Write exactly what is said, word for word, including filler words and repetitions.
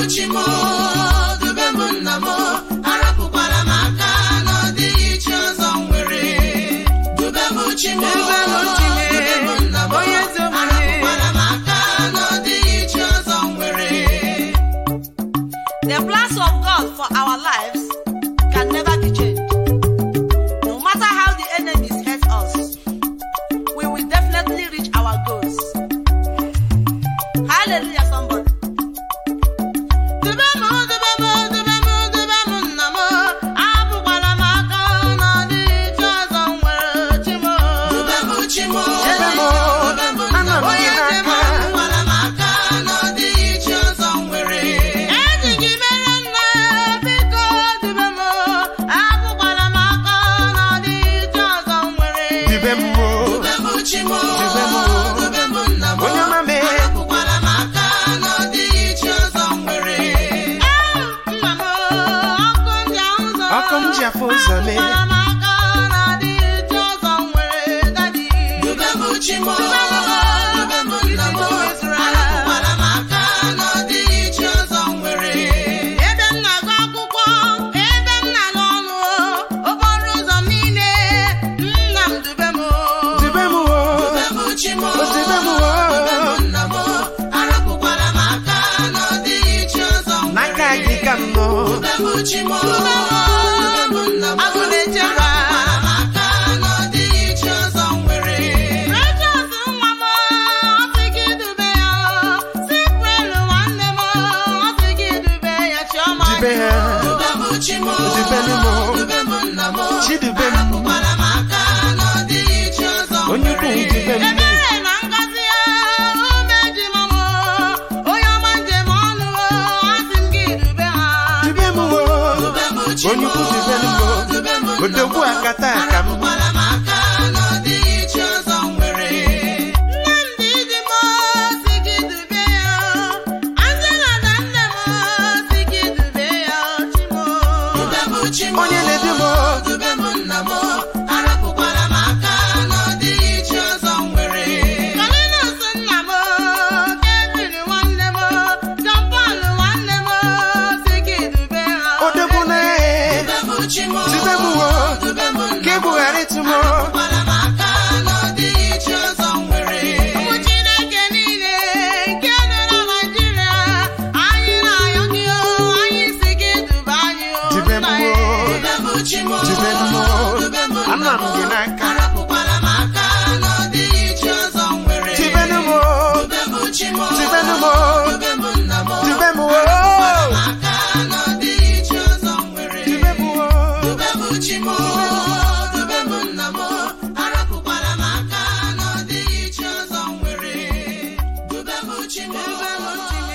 chimo, dube m nna m, arapụkwala m aka na ọ dịghị chi ọzọ nwere. Dube m chimo, dube m nna m, arapụkwala m aka na ọ dịghị chi ọzọ nwere. The plans of God for our lives can never be changed. No matter how the enemies hurt us, we will definitely reach our goals. Hallelujah, somebody. Chimo,